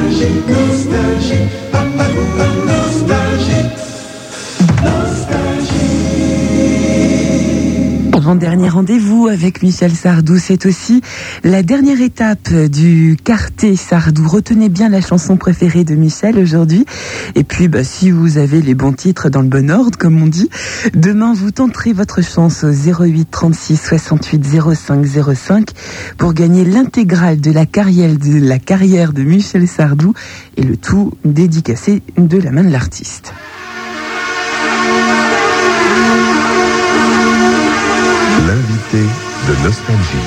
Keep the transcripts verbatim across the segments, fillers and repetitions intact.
Nostalgie, nostalgie, nostalgie, nostalgie. Avant-dernier rendez-vous avec Michel Sardou, c'est aussi la dernière étape du Quartet Sardou. Retenez bien la chanson préférée de Michel aujourd'hui. Et puis, bah, si vous avez les bons titres dans le bon ordre, comme on dit, demain vous tenterez votre chance au zéro huit trente-six soixante-huit zéro cinq zéro cinq pour gagner l'intégrale de la carrière de la carrière de Michel Sardou et le tout dédicacé de la main de l'artiste. L'invité de Nostalgie.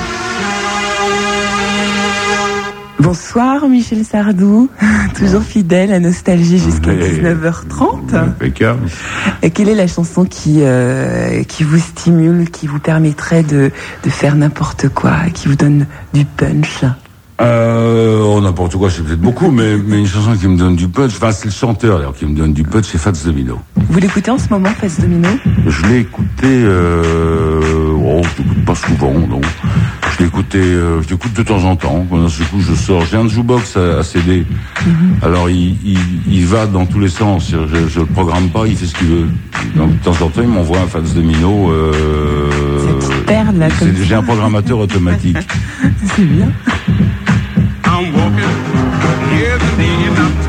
Bonsoir Michel Sardou, toujours fidèle à Nostalgie jusqu'à dix-neuf heures trente. Impeccable. Et quelle est la chanson qui, euh, qui vous stimule, qui vous permettrait de, de faire n'importe quoi, qui vous donne du punch? Euh, oh, n'importe quoi, c'est peut-être beaucoup, mais, mais une chanson qui me donne du punch, enfin, c'est le chanteur, d'ailleurs, qui me donne du punch, c'est Fats Domino. Vous l'écoutez en ce moment, Fats Domino? Je l'ai écouté, euh, oh, je l'écoute pas souvent, donc. Je l'ai écouté, euh, je l'écoute de temps en temps. Quand du coup, je sors, j'ai un jukebox à, à C D. Mm-hmm. Alors, il, il, il va dans tous les sens. Je, je le programme pas, il fait ce qu'il veut. Donc, de temps en temps, il m'envoie un Fats Domino, euh, cette perle, là, comme j'ai un programmateur automatique. C'est bien. I'm walking, yeah, the day, and I'm